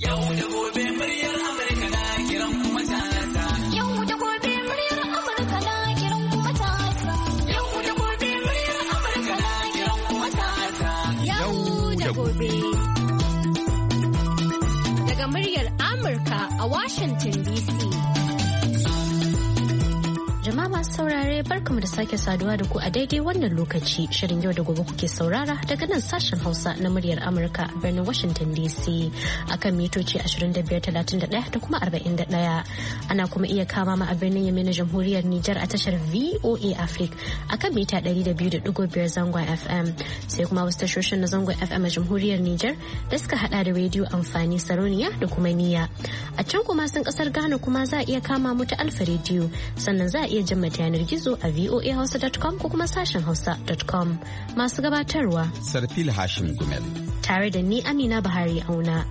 Yau da gobe muryar Amurka na kiran kuma matasa. Yau da gobe muryar Amurka na kiran kuma matasa. Yau da gobe muryar Amurka na kiran kuma matasa. Yau da gobe. Daga muryar Amurka a Washington DC. Jama'a masu saurare barkamu da sake saduwa da ku a daidai wannan lokaci. Shirin yau da gobe kuke saurara daga nan sashen Hausa na muryar Amurka a birnin Washington DC akan mitoci 2531 da kuma 41. Ana kuma iya kama ma a birnin Yemen na Jamhuriyar Nijar a tashar VOA Africa akan mita 200.5 zangon FM. Sai kuma wasu tashoshin na zangon FM a Jamhuriyar Nijar da suka hada da rediyo amfani Sarauniya da kuma Niyya. A can kuma sun kasar Ghana kuma za a iya kama mu ta Alfa rediyo, sannan za a iya jin mata yanar gizo a voahausa.com ko kuma sashen hausa.com. Masu gabatarwa Sarfil Hashim Gumel tare da ni Amina Bahari Auna.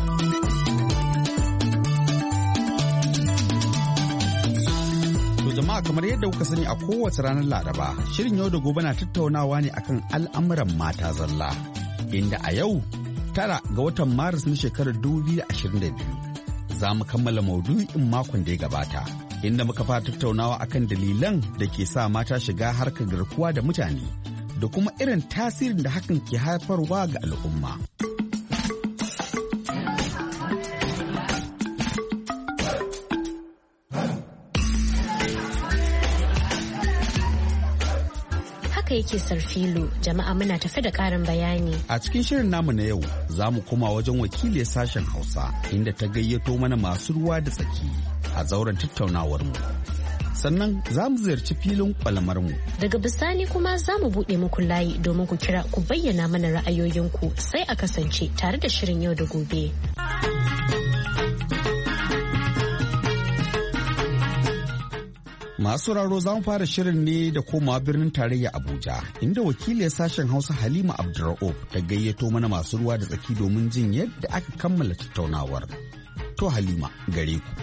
To jama'a, kamar yadda kuka sani a kowace ranar Laraba, shirin yau da gobe na tattaunawa ne akan al'amuran mata zalla. Inda a yau 9 ga watan Maris na shekarar 2022 za mu kammala maudu'in makon da ya gabata, inda muka fara tattaunawa akan dalilan da ke sa mata shiga harkar garkuwa da mutane da kuma irin tasirin da hakan ke haifarwa ga al'umma. Haka yake Sarfilu, jama'a muna tafi da ƙarin bayani. A cikin shirin namu na yau za mu koma wajen wakilin sashen Hausa inda ta gayyato mana masu ruwa da tsaki a zauren tattaunawarmu. Sannan za mu ziyarci filin kwalamarmu. Daga bisani kuma za mu buɗe muku layi domin ku kira ku bayyana mana ra'ayoyinku, sai a kasance tare da shirin yau da gobe. Masu sauraro za mu fara shirin ne da komawa birnin tarayya Abuja, inda wakiliyar sashen Hausa Halima Abdurra'uf ta gayyato mana masu ruwa da tsaki domin jin yadda aka kammala tattaunawar. To Halima, gare ku.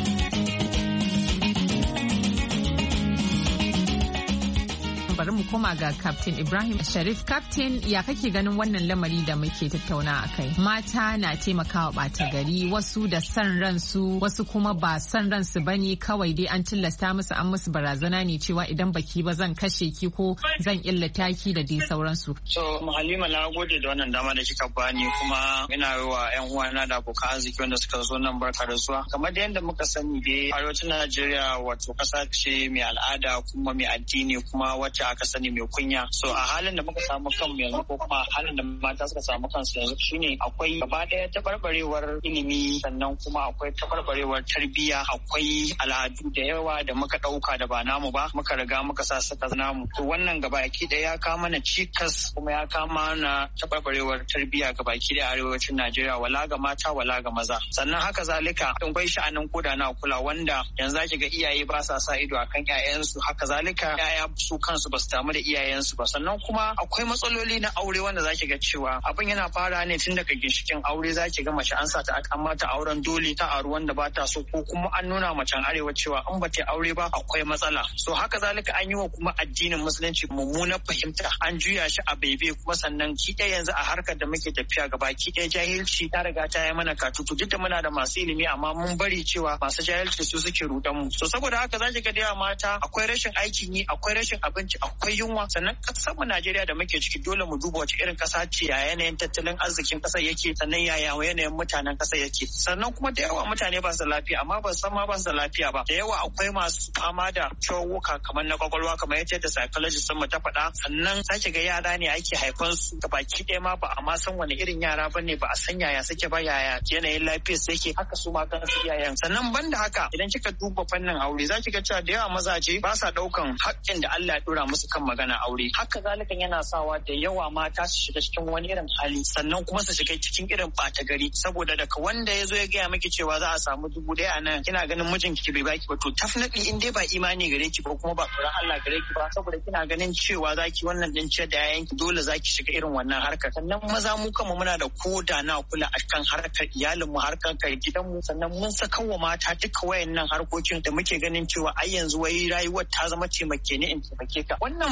Bari mu koma ga Captain Ibrahim Sharif. Captain, ya kake ganin wannan lamari da muke tattauna a kai? Mata na taimakawa ɓata gari, wasu da san ransu, wasu kuma ba san ransu bane, kawai dai an tilasta musu, an musu barazana ne cewa idan baki ba zan kashe ki ko zan illata ki da dai sauransu. So Halima, na gode da wannan dama da kika bani, kuma ina yi wa 'yan uwana da abokan arziki wanda suka zo nan barka da zuwa. Kamar da yadda muka sani dai arewacin Najeriya wato ƙasa ce mai al'ada kuma mai addini kuma wacce aka sani mai kunya. So a halin da muka samu kanmu yanzu, ko kuma halin da mata suka samu kansu yanzu, shine akwai gaba ɗaya tabarbarewar ilimi, sannan kuma akwai tabarbarewar tarbiyya, akwai al'adu da yawa da muka ɗauka da ba namu ba, muka riga muka sa suka namu. To wannan gabaki ɗaya ya kama na cikas, kuma ya kama na tabarbarewar tarbiyya gabaki ɗaya arewacin Najeriya, wala ga mata wala ga maza. Sannan haka zalika akwai sha'anin koda na kula, wanda yanzu zaki ga iyaye ba sa sa ido akan 'ya'yansu, haka zalika 'ya'ya su kansu ba su damu da iyayensu ba. Sannan kuma akwai matsaloli na aure wanda zaki ga cewa abin yana fara ne tun daga ginshikin aure. Zaki ga mace an sa ta an mata auren dole, ta auri wanda ba ta so, ko kuma an nuna macen arewa cewa an ba ta aure ba akwai matsala. So haka zalika an yi wa kuma addinin musulunci mummunar fahimta, an juya shi a baibe. Kuma sannan ki ɗaya yanzu a harkar da muke tafiya gaba ki ɗaya jahilci ta riga ta yi mana katutu, duk da muna da masu ilimi amma mun bari cewa masu jahilci su suke rudan mu. So saboda haka zaki ga da yawa mata akwai rashin aikin yi, akwai rashin abinci, akwai yunwa. Sannan kasar mu Najeriya da muke ciki, dole mu duba wace irin kasa ce, ya yanayin tattalin arzikin kasar yake, sannan yaya yanayin mutanen kasar yake. Sannan kuma da yawa mutane ba su da lafiya, amma ba san ma ba su da lafiya ba. Da yawa akwai masu fama da ciwuka kamar na kwakwalwa, kamar yadda psychologist sun mu ta faɗa. Sannan sake ga yara ne ake haifan su baki ɗaya ma ba a ma san wani irin yara ba ne, ba a san yaya suke ba, yaya yanayin lafiyar su yake, haka su ma kansu iyayen. Sannan banda haka, idan kika duba fannin aure, za ki ga cewa da yawa mazaje ba sa ɗaukan haƙƙin da Allah ya ɗora musu kan magana aure. Haka zalikan yana sawa da yawa mata su shiga cikin wani irin hali, sannan kuma su shiga cikin irin ɓata gari, saboda daga wanda ya zo ya gaya miki cewa za a samu 1000 a nan, kina ganin mijinki bai baki ba, to definitely in dai ba imani gare ki ba, kuma ba tsoron Allah gare ki ba, saboda kina ganin cewa zaki wannan din ce da yayanki, dole zaki shiga irin wannan harkar. Sannan maza mu kanmu muna da koda na kula akan harkar iyalin mu, harkar gidan mu. Sannan mun saka wa mata duka wayannan harkokin da muke ganin cewa ai yanzu wai rayuwar ta zama taimake ni in taimake ka. Wannan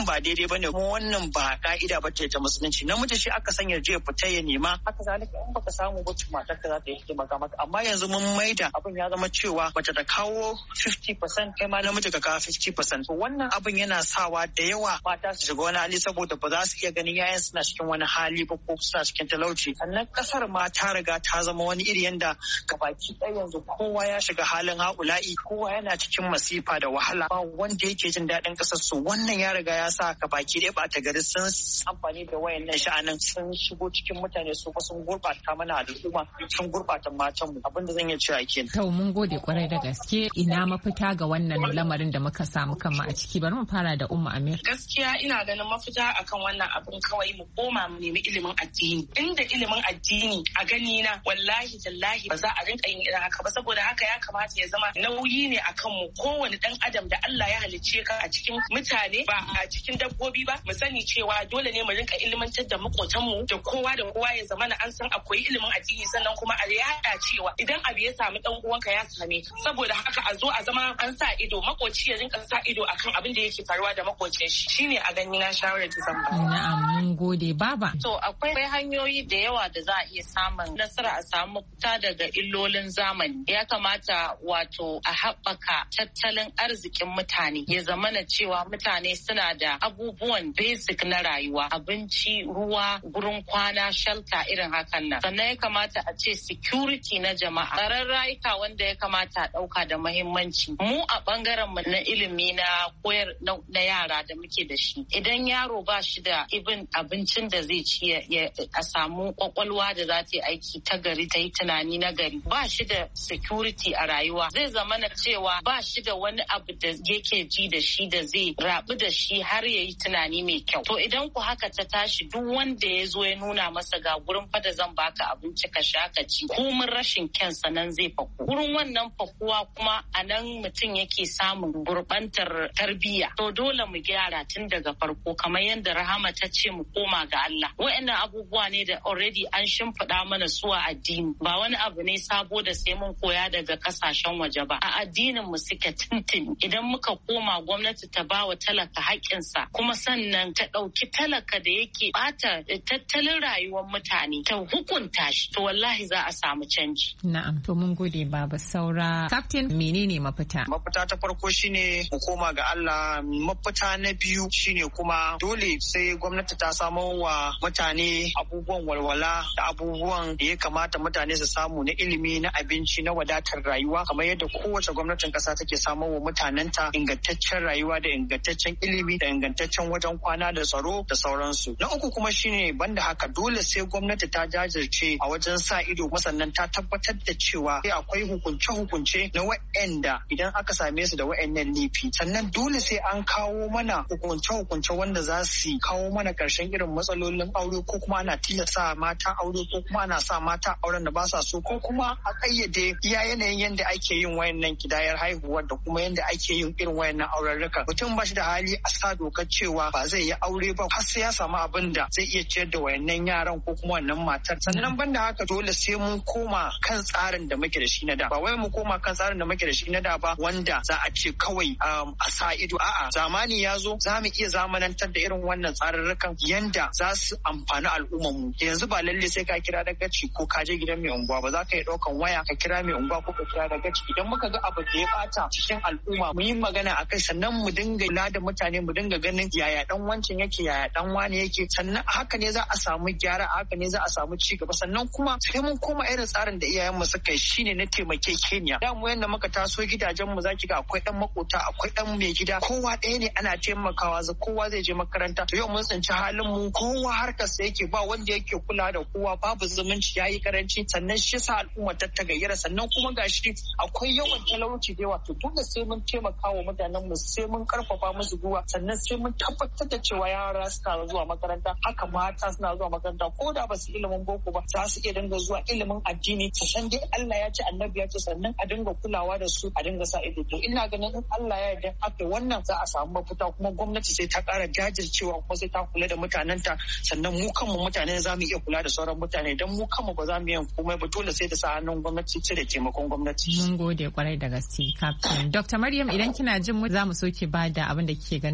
ba daidai bane kuma wannan ba ka'ida ba ta musulunci. Namiji shi aka sanya je fita ya nema, haka zalika in baka samu ba matar ka za ta yi taimaka maka. Amma yanzu mun maida abin ya zama cewa mace ta kawo 50% kai ma namiji ka kawo 50%. Wannan abin yana sawa da yawa mata su shiga wani hali saboda ba za su iya ganin yayan suna cikin wani hali ba ko suna cikin talauci. Sannan kasar ma ta riga ta zama wani iri yanda gabaki ɗaya yanzu kowa ya shiga halin haula'i, kowa yana cikin masifa da wahala, ba wanda yake jin daɗin kasar su. Wannan ya riga ya sa gabaki ɗaya ɓata gari sun amfani da wayannan sha'anin sun shigo cikin mutane su kuma sun gurɓata mana al'umma, sun gurɓata matan mu. Abinda zan iya cewa kenan. To mun gode kwarai da gaske. Ina mafita ga wannan lamarin da muka samu kanmu a ciki? Bari mu fara da Umma Amir. Gaskiya ina ganin mafita akan wannan abin kawai mu koma mu nemi ilimin addini. Inda ilimin addini a gani na wallahi tallahi ba za a rinka yin irin haka ba, saboda haka ya kamata ya zama nauyi ne akan mu, kowane dan adam da Allah ya halicce ka a cikin mutane ba a cikin dabbobi ba, mu sani cewa dole ne mu rinka ilmantar da makotanmu da kowa ya zama na an san akwai ilimin addini, sannan kuma a yada cewa idan abu ya samu dan uwanka ya same ka, saboda haka a zo a zama an sa ido, makoci ya rinka sa ido akan abin da yake faruwa da makocin shi. Shine a gani na shawarar da zan ba. Na'am, mun gode Baba. To akwai hanyoyi da yawa da za a iya samun nasara a samu fita daga illolin zamani. Ya kamata wato a haɓaka tattalin arzikin mutane, ya zamana cewa mutane suna da abubuwan basic na rayuwa, abinci, ruwa, gurin kwana, shelter irin hakan nan. Sannan ya kamata a ce security na jama'a, tsaron rayuka wanda ya kamata a ɗauka da muhimmanci. Mu a ɓangaren mu na ilimi na koyar na yara da muke da shi, idan yaro ba shi da abincin da zai ci a samu kwakwalwa da za ta yi aiki ta gari, ta yi tunani na gari, ba shi da security a rayuwa, zai zama na cewa ba shi da wani abu da yake ji da shi da zai rabu da shi har ya yi tunani mai kyau. To idan ku haka ta tashi, duk wanda ya zo ya nuna masa ga gurin fa da zan baka abinci ka sha ka ci, komin rashin kyansa nan zai faku. Gurin wannan fakuwa kuma a nan mutum yake samun gurbantar tarbiyya. To dole mu gyara tun daga farko, kamar yadda Rahama ta ce mu koma ga Allah. Wa'annan abubuwa ne da already an shimfiɗa mana su a addini, ba wani abu ne sabo da sai mun koya daga kasashen waje ba. A addinin mu suke tuntuni. Idan muka koma, gwamnati ta ba wa talaka haƙƙinsa, kuma sannan ta ɗauki talaka da yake bata tattalin rayuwar mutane ta hukunta shi, to wallahi za a samu canji. Na'am, to mun gode Baba. Saura Captain, menene mafita? Mafita ta farko shine mu koma ga Allah. Mafita na biyu shine kuma dole sai gwamnati ta samo wa mutane abubuwan walwala da abubuwan da ya kamata mutane su samu na ilimi, na abinci, na wadatar rayuwa, kamar yadda kowace gwamnatin kasa take samo wa mutanenta ingantaccen rayuwa da ingantaccen ilimi da ingantaccen wajen kwana da tsaro da sauransu. Na uku kuma shine banda haka dole sai gwamnati ta jajirce a wajen sa ido, sannan ta tabbatar da cewa akwai hukunce-hukunce na wa'anda idan aka same su da wa'annan laifi. Sannan dole sai an kawo mana hukunce-hukunce wanda za su kawo mana karshen irin matsalolin aure, ko kuma ana tilasta mata aure, ko kuma ana sa mata auren da ba sa so, ko kuma a kayyade iya yanayin yadda ake yin wayannan kidayar haihuwa da kuma yadda ake yin irin wayannan aurarruka. Mutum ba shi da hali a sa dokar cewa ba zai yi aure ba har sai ya samu abin da zai iya ciyar da wayannan yaran ko kuma wannan matar. Sannan banda haka dole sai mun koma kan tsarin da muke da shi na da, ba wai mu koma kan tsarin da muke da shi na da ba wanda za a ce kawai a sa ido. A'a, zamani ya zo, za mu iya zamanantar da irin wannan tsararrukan yanda za su amfani al'ummar mu. Yanzu ba lalle sai ka kira dagaci ko ka je gidan mai unguwa ba, za ka yi ɗaukan waya ka kira mai unguwa ko ka kira dagaci. Idan muka ga abu da ya bata cikin al'umma, mu yi magana akai, sannan mu dinga kula da mutane, mu dinga ganin yaya dan wancan yake, yaya dan wani yake, sannan haka ne za a samu gyara, haka ne za a samu ci gaba. Sannan kuma sai mun koma irin tsarin da iyayenmu suka yi, shine na taimakekeniya. Da mu yanda muka taso gidajen mu zaki ga akwai dan makota, akwai dan mai gida, kowa ɗaya ne ana taimakawa, kowa zai je makaranta. To yau mun tsinci halin mu, kowa harkar sa yake, ba wanda yake kula da kowa, babu zumunci yayi karanci, sannan shi sa al'umma ta tagayyara. Sannan kuma gashi akwai yawan talauci da yawa. To dole sai mun taimakawa mutanen mu, sai mun karfafa musu gwiwa, sannan sai mun tabbatar da cewa yara suna zuwa makaranta, haka mata suna zuwa makaranta, ko da ba su ilimin boko ba za su iya dinga zuwa ilimin addini. Sannan dai Allah ya ce, annabi ya ce, sannan a dinga kulawa da su, a dinga sa ido. To ina ganin in Allah ya yarda aka wannan za a samu mafita, kuma gwamnati sai ta ƙara jajircewa, kuma sai ta kula da mutanenta. Sannan mu kanmu mutane za mu iya kula da sauran mutane, don mu kanmu ba za mu yi komai ba, dole sai da sa hannun gwamnati, sai da taimakon gwamnati. Mun gode kwarai da gaske Captain. Dr. Maryam, idan kina jin mu za mu so ki bada abin da kike ganin shine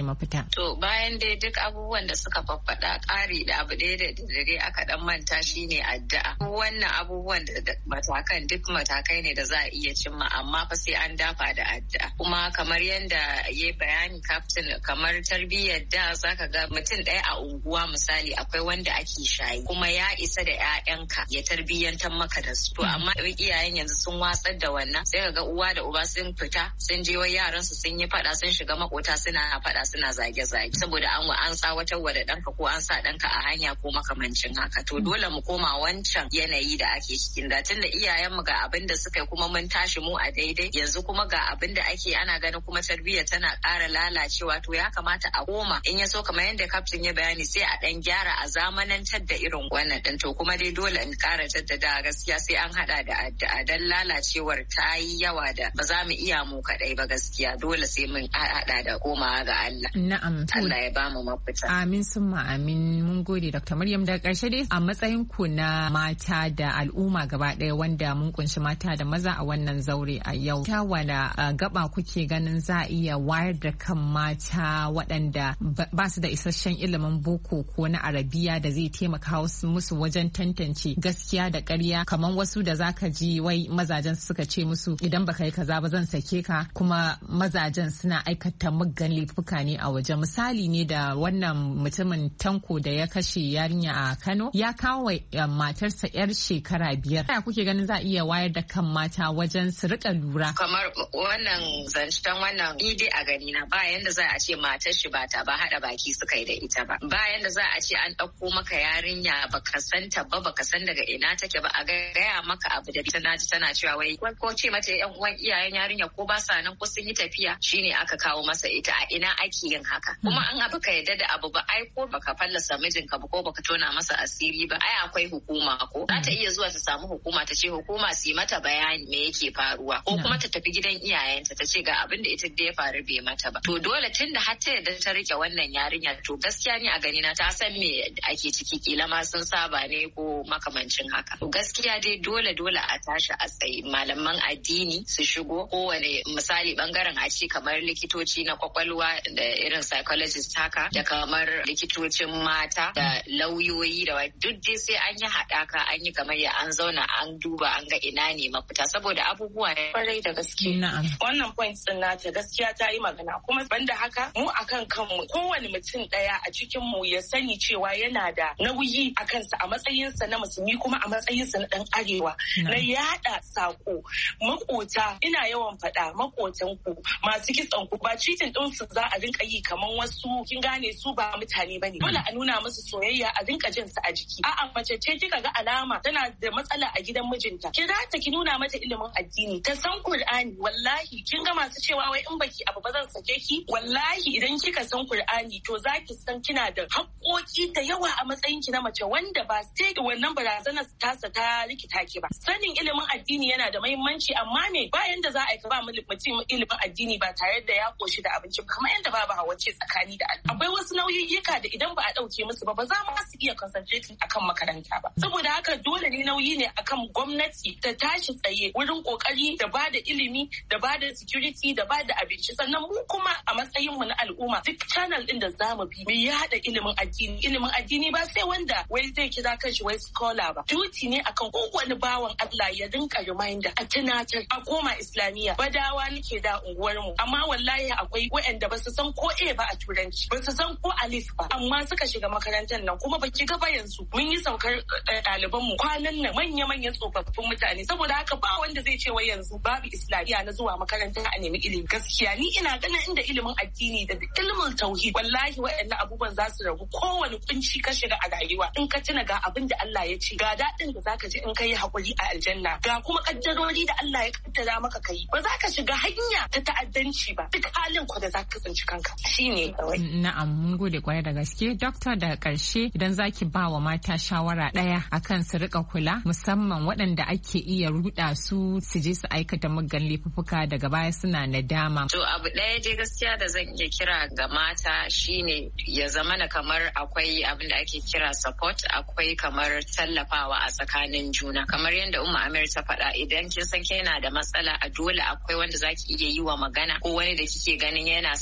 mafita? To bayan dai duk abubuwan da suka faffaɗa ƙari da abu ɗaya da dare aka dan manta shine addu'a. Wannan abubuwan da matakan duk matakai ne da za a iya cimma amma fa sai an dafa da addu'a. Kuma kamar yadda ya bayani Captain, kamar tarbiyyar da zaka ga mutum ɗaya a unguwa misali akwai wanda ake shayi kuma ya isa da 'ya'yanka ya tarbiyyantar maka da su. To amma iyayen yanzu sun watsar da wannan sai ka ga uwa da uba sun fita sun je wai yaran su sun yi faɗa sun shiga makota suna faɗa suna zage-zage saboda an tsawatar wa da ɗanka ko an sa ɗanka a hanya ko makamancin haka. To dole mu koma wancan yanayi da ake cikin da tunda iyayenmu ga abin da suka yi kuma mun tashi mu a daidai yanzu kuma ga abin da ake ana ganin kuma tarbiyya tana ƙara lalacewa to ya kamata a koma in ya so kamar yadda Captain ya bayani sai a ɗan gyara a zamanantar da irin wannan ɗin. To kuma dai dole in ƙara jaddada gaskiya sai an haɗa da addu'a dan lalacewar ta yi yawa da ba za mu iya mu kaɗai ba gaskiya dole sai mun haɗa da komawa ga Allah. Na'am. Allah ya bamu mafita. Amin summa amin. Mun gode Dr. Maryam. Daga ƙarshe dai a matsayin ku na mata da al'umma gaba ɗaya wanda mun kunshi mata da maza a wannan zaure a yau. Ta wana gaba kuke ganin za a iya wayar da kan mata waɗanda ba su da isasshen ilimin boko ko na arabiya da zai taimaka musu wajen tantance gaskiya da ƙarya kamar wasu da zaka ji wai mazajen suka ce musu idan baka yi kaza ba zan sake ka kuma mazajen suna aikata muggan laifuka ne a waje. Misali ne da wannan mutumin Tanko da ya kashe yarinya a Kano ya kawo matarsa 'yar shekara 5. Ya kuke ganin za a iya wayar da kan mata wajen su rika lura? Kamar wannan zancen wannan ni dai a gani na ba yanda za a ce matar shi ba haɗa baki suka yi da ita ba. Ba yanda za a ce an ɗauko maka yarinya baka san ta ba baka san daga ina take ba a gaya maka abu da ta naji tana cewa wai ko ce mata yan uwan iyayen yarinya ko ba sa nan ko sun yi tafiya shine aka kawo masa ita a ina ake yin haka. Kuma an abu ka yadda da abu ba ai ko baka fallasa mijinka ba ko baka tona masa asiri ba ai akwai hukuma ko za ta iya zuwa ta samu hukuma ta ce hukuma su yi mata bayani me yake faruwa ko kuma ta tafi gidan iyayenta ta ce ga abin da ita da ya faru bai mata ba. To dole tunda har ta yadda ta rike wannan yarinya to gaskiya ni a gani na ta san me ake ciki kila ma sun saba ne ko makamancin haka. To gaskiya dai dole a tashi a tsaye malaman addini su shigo kowane misali bangaren a ce kamar likitoci na kwakwalwa da irin psychologist haka da kamar likitocin mata da lauyoyi da duk dai sai an yi haɗaka an yi kamar ya an zauna an duba an ga ina ne mafita saboda abubuwa ne kwarai da gaske. Wannan point din nata gaskiya ta yi magana kuma banda haka mu akan kanmu kowane mutum ɗaya a cikin mu ya sani cewa yana da nauyi a kansa a matsayinsa na musulmi kuma a matsayinsa na ɗan arewa na yaɗa sako makota ina yawan faɗa makotan ku masu kitson ku ba citin ɗin su za a rinka yi kamar wasu kin gane su ba mutane bane dole a nuna musu soyayya a rinka jin su a jiki a'a mace ce kika ga alama tana da matsala a gidan mijinta ki za ta ki nuna mata ilimin addini ta san Qur'ani wallahi kin ga masu cewa wai in baki abu ba zan sake ki wallahi idan kika san Qur'ani to zaki san kina da haƙoƙi da yawa a matsayin ki na mace wanda ba sai wannan barazanar tasa ta rikita ki ba. Sanin ilimin addini yana da muhimmanci amma me bayan da za a yi ka ba mutum ilimin addini ba tare da ya koshi da abinci kamar yadda babu hawace tsakani da Allah. Akwai wasu nauyiyyuka da idan ba a ɗauke musu ba za mu su iya concentrating akan makaranta ba. Saboda haka dole ne nauyi ne akan gwamnati ta tashi tsaye wurin kokari da ba da ilimi da ba da security da ba da abinci sannan mu kuma a matsayin mu na al'umma duk channel din da zamu bi mu yada ilimin addini ba sai wanda wai zai kira kanshi wai scholar ba. Duty ne akan kowane bawan Allah ya dinka reminder a tunatar a koma islamiyya. Badawa nake da unguwar mu amma wallahi akwai waɗanda ba su san ko A ba a turanci ba su san ko alif ba amma suka shiga makarantar nan kuma baki ga ba yanzu mun yi saukar ɗaliban mu kwanan nan manya-manyan tsofaffin mutane saboda haka ba wanda zai ce wai yanzu babu islamiyya na zuwa makaranta a nemi ilimi. Gaskiya ni ina ganin inda ilimin addini da ilimin tauhid wallahi waɗannan abubuwan za su ragu kowane kunci ka shiga a rayuwa in ka tuna ga abin da Allah ya ce ga daɗin da zaka ji in kai haƙuri a aljanna ga kuma kaddarori da Allah ya kaddara maka kai ba za ka shiga hanya ta ta'addanci ba duk halin ku da zaka tsinci kanka shine kawai. Na'am mun gode kwarai da gaske Doctor da karshe idan zaki ba wa mata shawara ɗaya akan su rika kula musamman waɗanda ake iya ruɗa su je su aikata muggan laifuffuka daga baya suna nadama. To abu ɗaya dai gaskiya da zan iya kira ga mata shine ya zamana kamar akwai abin da ake kira support akwai kamar tallafawa a tsakanin juna kamar yadda Umma Amir ta faɗa idan kin san kina da matsala a dole akwai wanda zaki iya yi wa magana ko wani da kike ganin yana sama da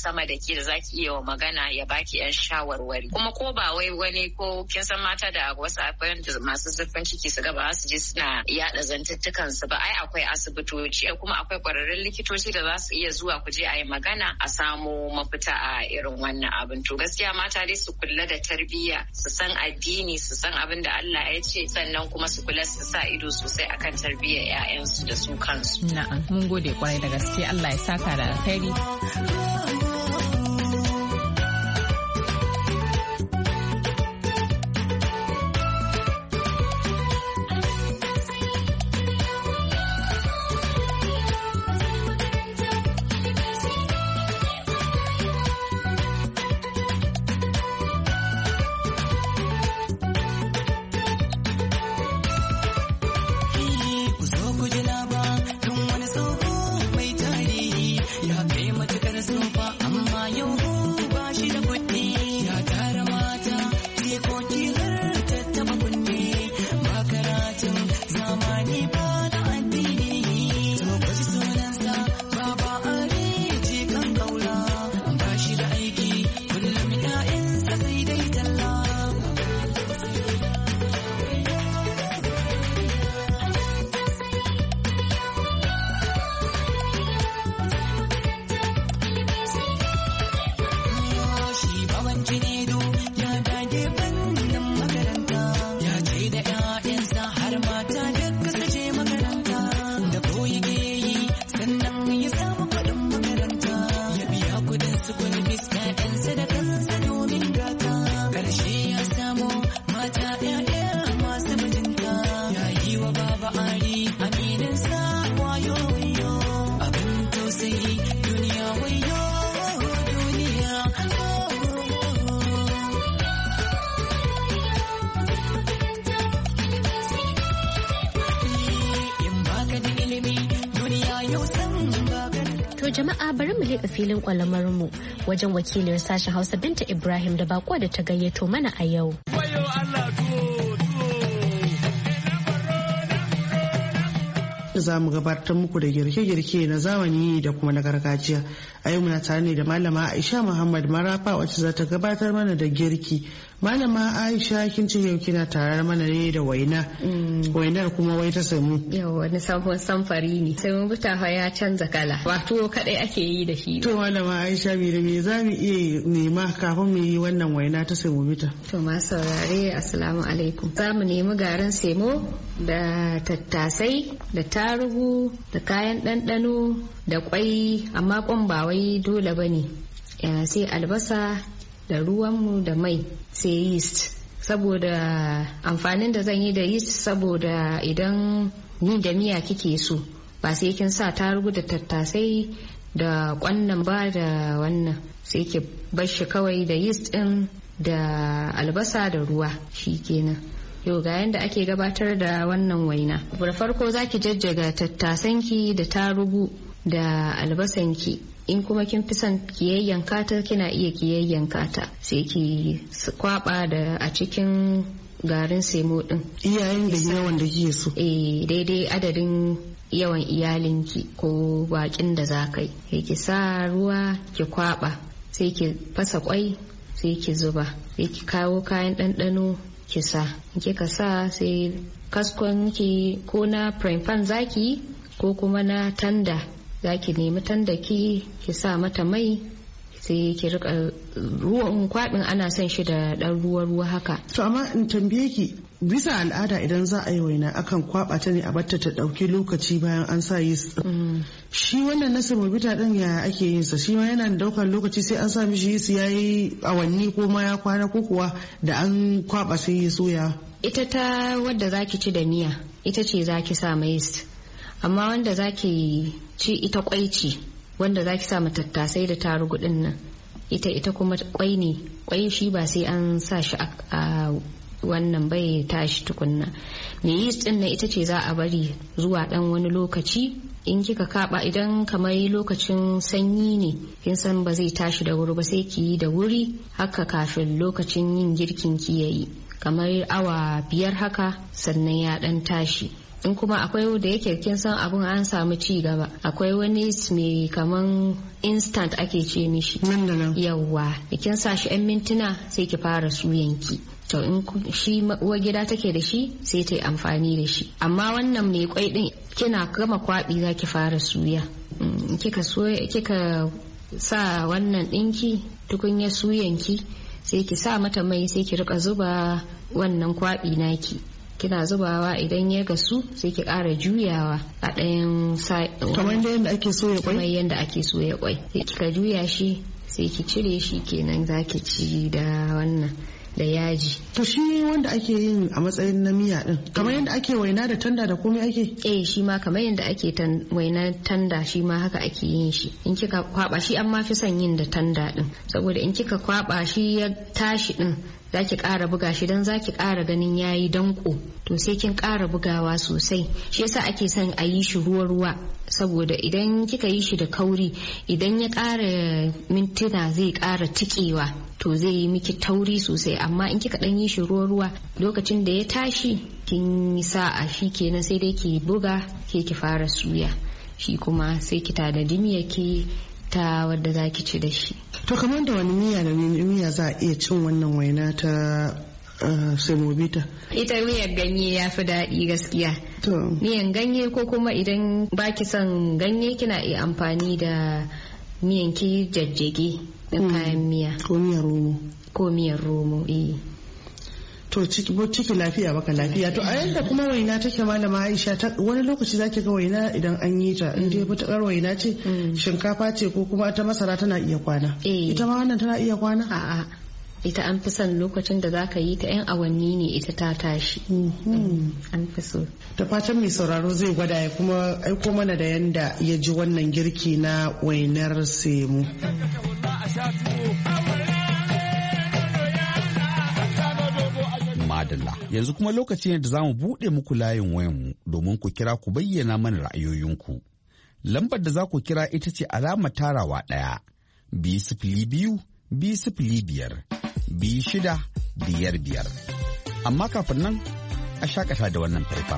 arziki da zaki iya wa magana ya baki yan shawarwari. Kuma ko ba wai wani ko kin san mata da wasu akwai masu zurfin ciki su ga ba su je suna yada zantuttukan su ba, ai akwai asibitoci kuma akwai kwararrun likitoci da za su iya zuwa ku je a yi magana a samu mafita a irin wannan abin. To gaskiya mata dai su kula da tarbiyya, su san addini, su san abin da Allah ya ce, sannan kuma su kula su sa ido sosai akan tarbiyyar 'ya'yansu da su kansu. Na'am, mun gode kwarai da gaske, Allah ya saka da alkhairi. Jama'a bari mu leƙa filin kwalamar mu wajen wakilin sashen Hausa Binta Ibrahim da bako da ta gayyato mana a yau. Za mu gabatar muku da girke-girke na zamani da kuma na gargajiya. A yau muna tare ne da Malama Aisha Muhammad Marafa wacce za ta gabatar mana da girki. Malama Aisha kin ce yau kina tarar mana ne da waina. Wainar kuma wai ta samu. Yau wani sabon samfari ne. Sai mun buta ya canza kala. Wato kadai ake yi da shi. To Malama Aisha me da me za mu iya nema kafin mu yi wannan waina ta semo bita? To ma saurare assalamu alaikum. Za mu nemi garin semo da tattasai da tarugu da kayan ɗanɗano da kwai, amma kwan ba wai dole ba ne. Sai albasa da ruwanmu da mai, sai yeast. Saboda amfanin da zan yi da yeast, saboda idan ni da miya kike so ba sai kin sa tarugu da tattasai da kwannan ba da wannan, sai ki bar shi kawai da yeast din da albasa da ruwa shikenan. Yau ga yanda ake gabatar da wannan waina. Da farko zaki jajjaga tattasanki da tarugu da albasanki. In kuma kin fi son kiyayyanka ta, kina iya kiyayyanka ta, sai ki kwaba da a cikin garin semo din. Iyayen da yawan da kike so. Daidai adadin yawan iyalinki ko bakin da za kai. Sai ki sa ruwa ki kwaba, sai ki fasa kwai, sai ki zuba, sai ki kawo kayan ɗanɗano ki sa. Kika sa sai kaskon ki ko na frying pan zaki ko kuma na tanda, zaki nemi tanda ki sa mata mai, sai ki rika ruwan kwabin ana son shi da dan ruwa haka. To amma in tambaye ki, bisa al'ada idan za a yi waina akan kwaba ta ne a batta ta dauki lokaci bayan an sa yeast. Shi wannan na semobita din ya ake yin sa? Shi ma yana da daukar lokaci sai an sa mishi yeast yayi awanni ko ma ya kwana, ko kuwa da an kwaba sai ya soya? Ita ta wadda zaki ci da miya ita ce zaki sa mai yeast, amma wanda zaki ci ita kwai ce, wanda zaki sa tattasai da tarugu din nan, ita kuma kwai ne. Kwai shi ba sai an sa shi a wannan bai tashi tukunna. Me yeast din nan ita ce za a bari zuwa dan wani lokaci. In kika kaba, idan kamar lokacin sanyi ne kin san ba zai tashi da wuri ba, sai ki yi da wuri haka kafin lokacin yin girkin ki yayi, kamar awa 5 haka, sannan ya dan tashi. in kuma akwai da yake kin san abun an samu ci gaba, akwai wani mai kaman instant ake ce mishi nan da nan, yawwa kin sa shi 'yan mintuna sai ki fara suyanki. To in shi uwar gida take da shi sai ta yi amfani da shi, amma wannan mai kwai din kina gama kwabi za ki fara suya. Kika sa wannan dinki tukunya suyanki sai ki sa mata mai sai ki rika zuba wannan kwabi naki, kina zubawa idan ya gasu sai ki ƙara juyawa a ɗayan kamar yadda ake soya kwai, kamar yadda ake soya kwai sai kika juya shi sai ki cire shi, kenan zaki ci da wannan da yaji. To shi wanda ake yin a matsayin na miya din kamar yadda ake waina da tanda da komai ake? Shi ma kamar yadda ake waina tanda shi ma haka ake yin shi. In kika kwaba shi an ma fi son yin da tanda din, saboda in kika kwaba shi ya tashi din zaki ƙara buga shi don zaki ƙara ganin yayi danko, to sai kin ƙara bugawa sosai. Shi yasa ake son a yi shi ruwa-ruwa, saboda idan kika yi shi da kauri idan ya ƙara mintuna zai ƙara tikewa, to zai yi miki tauri sosai. Amma in kika ɗan yi shi ruwa-ruwa lokacin da ya tashi kin sa'a, shi kenan sai dai ki buga ke ki fara suya, shi kuma sai ki tanadi miyarki ta wadda zaki ci da shi. To kamar da wani miya da miya za a iya cin wannan waina ta semobita? Ita miyar ganye ya fi daɗi gaskiya. Miyan ganye, ko kuma idan baki son ganye kina iya amfani da miyan ki jajjage da kayan miya. Ko miyar romo. Ko miyar romo, To ciki lafiya baka lafiya. To a yanda kuma waina take malama Aisha, wani lokaci zaki ga waina idan an yi ta in dai fitakar waina ce, shinkafa ce ko kuma ta masara tana iya kwana. Ita ma wannan tana iya kwana? A'a, ita an fi son lokacin da zaka yi ta 'yan awanni ne ita ta tashi. An fi so. Da fatan mai sauraro zai gwada ya kuma aiko mana da yanda ya ji wannan girki na wainar semo. Madalla. Yanzu kuma lokaci ne da za mu buɗe muku layin wayanmu domin ku kira ku bayyana mana ra'ayoyinku. Lambar da za ku kira ita ce alama tarawa 1 2 biyar 6 Amma kafin nan a shakata da wannan faifan.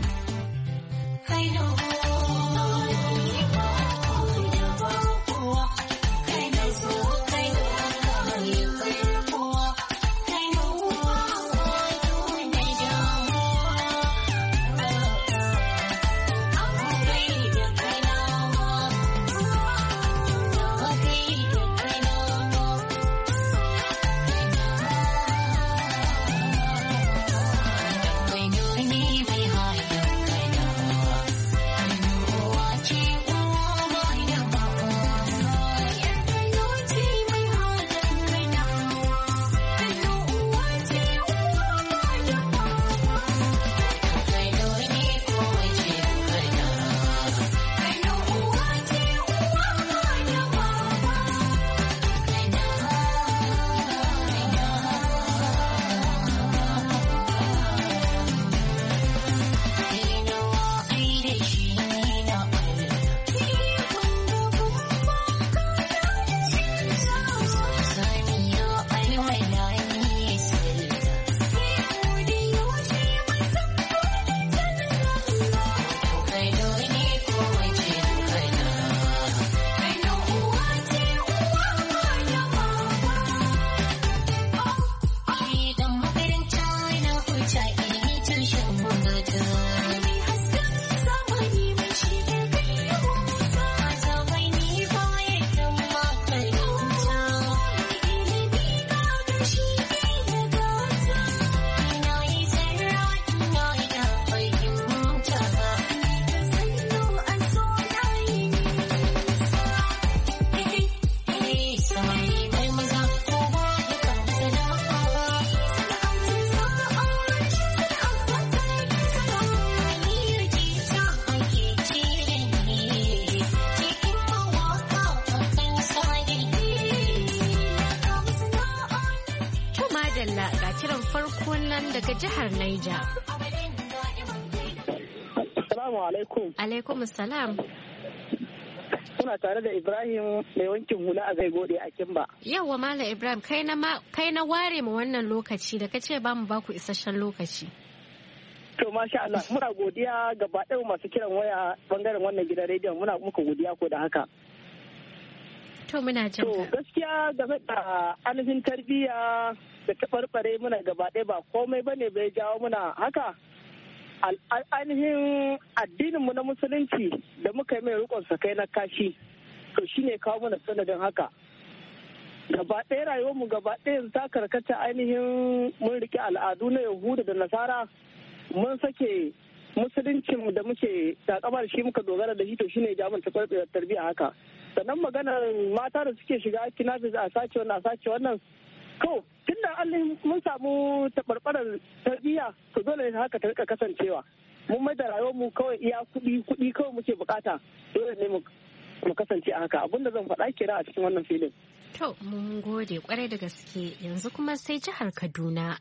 daga jihar Niger. Assalamu alaikum. Alaikum salam. Kuna tare da Ibrahim mai wankin hula a zai gode a Kimba. Yawwa Malam Ibrahim, kai na ware mu wannan lokaci da kace ba mu ba ku isasshen lokaci. To masha Allah muna godiya gaba ɗaya masu kiran waya bangaren wannan gidan rediyon muna muka godiya ko da haka. To muna jin To gaskiya game da ainihin tarbiyya da taɓarɓare muna gaba ɗaya ba komai bane bai jawo muna haka. Ainihin addininmu na musulunci da muka yi mai rikon sakai na kashi to shine kawo mana sanadin haka. Gaba ɗaya rayuwarmu gaba ɗaya ta karkata ainihin mun riƙe al'adu na Yahuda da Nasara mun sake musuluncin da muke takamar shi muka dogara da shi to shine ja mun tarbiyya haka. Sannan maganar mata da suke shiga kinafis a sace wannan to tun da mun samu taɓarɓarar tarbiyya to dole ne haka ta rika kasancewa mun mai da rayuwarmu kawai iya kuɗi kawai muke bukata dole ne mu kasance a haka abinda zan faɗa kira a cikin wannan filin. To mun gode kwarai da gaske yanzu kuma sai jihar Kaduna.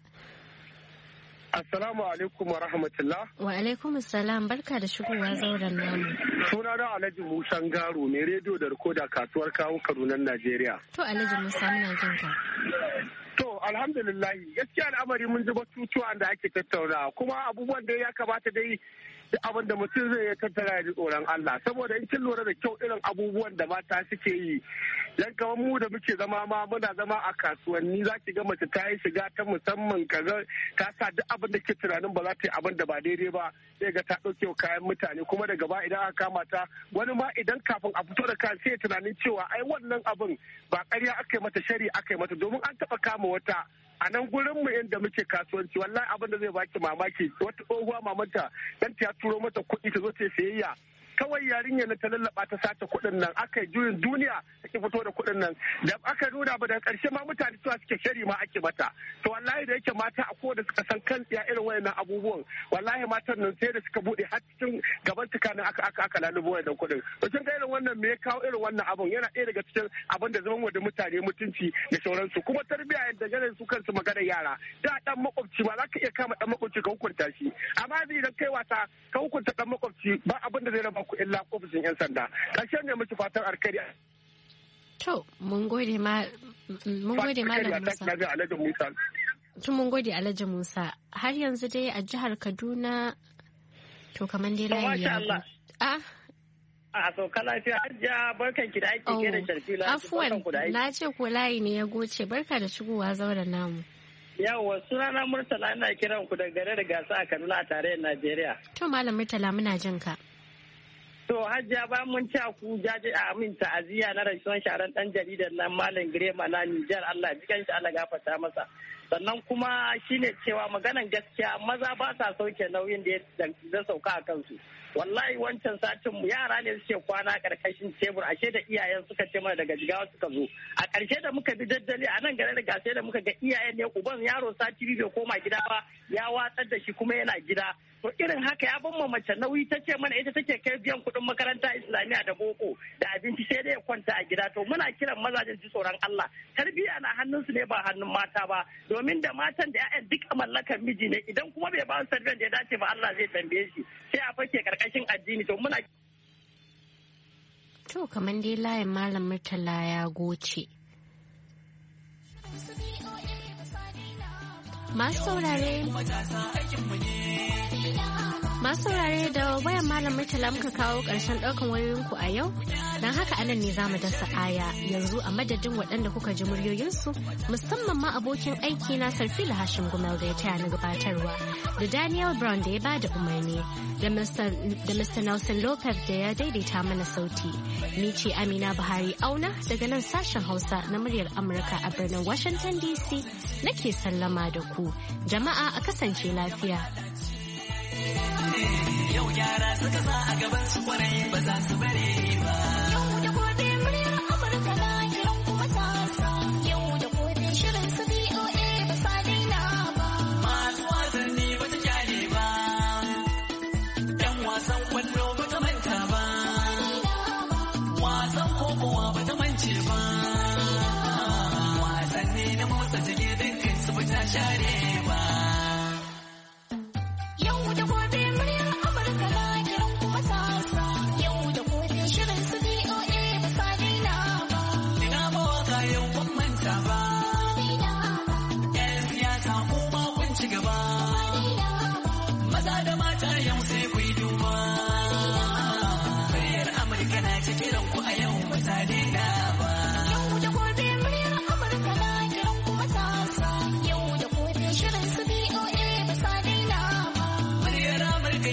Assalamu alaikum wa rahmatullah. Wa alaikum assalam barka da shigowa zauren namu. Suna na Alhaji Musa Ngaro mai rediyo da rikoda kasuwar kawo Kaduna Najeriya. To Alhaji Musa muna jin ka. To alhamdulillah gaskiya al'amari mun ji batutuwan da ake tattaunawa kuma abubuwan da ya kamata dai abin da mutum zai ya tattara ya ji tsoron Allah saboda in kin lura da kyau irin abubuwan da mata suke yi dan kamar mu da muke zama ma muna zama a kasuwanni za ki ga mace ta yi shiga ta musamman kaga ta sa duk abin da ke tunanin ba za ta yi abin da ba daidai ba sai ga ta ɗauke kayan mutane kuma daga ba idan aka kama ta wani ma idan kafin a fito da kayan sai tunanin cewa ai wannan abin ba ƙarya aka yi mata shari aka yi mata domin an taɓa kama wata a nan gurin mu inda muke kasuwanci wallahi abin da zai baki mamaki wata tsohuwa mamanta dan ta turo mata kuɗi ta zo ta sayayya kawai yarinya na ta lallaba ta sace kuɗin nan aka yi juyin duniya take fito da kuɗin nan da aka nuna ba da ƙarshe ma mutane cewa suke shari ma ake mata to wallahi da yake mata a kowa da suka san kan ya irin wayannan abubuwan wallahi matan nan sai da suka bude har cikin gaban tukanin aka lalubo wayannan kuɗin to kin ga irin wannan me ya kawo irin wannan abun yana ɗaya daga cikin abin da zaman da mutane mutunci da sauransu kuma tarbiyya yadda ganin su kansu magana yara da dan makwabci ba za ka iya kama dan makwabci ka hukunta shi amma idan kai wasa ka hukunta dan makwabci ba abin da zai raba ku illa ofishin 'yan sanda ƙarshen ne muke fatan alkari. To mun gode Malam Musa. Tun mun gode Alhaji Musa har yanzu dai a jihar Kaduna to kamar dai layi ya a sauka lafiya hajiya barkan ki da aiki ke da sharfi lafiya. Afuwan na ce ko layi ne ya goce barka da shigowa zauren namu. Yawwa sunana Murtala ina kiran ku da gare da gasa a Kaduna a tarayyar Najeriya. To Malam Murtala muna jin ka. To hajiya ba mun ci ku jaje a amin ta'aziyya na rasuwan sharan dan jaridar nan Malam Girema na Nijar Allah jikan shi Allah gafarta masa. Sannan kuma shine cewa maganan gaskiya maza ba sa sauke nauyin da ya sauka a kansu. Wallahi wancan satin mu yara ne suke kwana karkashin tebur ashe da iyayen suka ce mana daga jigawa suka zo. A ƙarshe da muka bi daddale a nan gare da gasai da muka ga iyayen ne uban yaro sati biyu bai koma gida ba ya watsar da shi kuma yana gida. To irin haka ya ban mace nauyi ta ce mana ita take kai biyan kuɗin makaranta islamiyya da boko da abinci sai dai ya kwanta a gida to muna kiran mazajen ji tsoron Allah tarbiyya na hannunsu ne ba hannun mata ba domin da matan da 'ya'yan duka mallakan miji ne idan kuma bai ba su tarbiyyar da ya dace ba Allah zai tambaye shi sai a fake karkashin addini to muna to kamar dai layin Malam Murtala ya goce. Masu saurare da wayan Malam Murtala muka kawo ƙarshen ɗaukan wayoyinku a yau, don haka anan ne zamu dasa aya yanzu a madadin waɗanda kuka ji muryoyinsu musamman ma abokin aiki na Sarfila Hashim Gumel da ya taya ni gabatarwa da Daniel Brown da ya bada umarni da Mr. Nelson Lopez da ya daidaita mana sauti. Ni ce Amina Buhari Auna daga nan sashen Hausa na muryar Amurka a birnin Washington DC nake sallama da ku. Jama'a a kasance lafiya. Yau yara suka sa a gaban su kwarai ba za su bare ba. Yau da gobe muryar Amurka na kiran kuma tasa. Yau da gobe shirin su BOA ba sa daina ba. Masu wasanni ba ta kyale ba. Yan wasan kwallo ba ta manta ba. Wasan kokowa ba ta mance ba. Wasanni na motsa jiki dukkan su ba ta share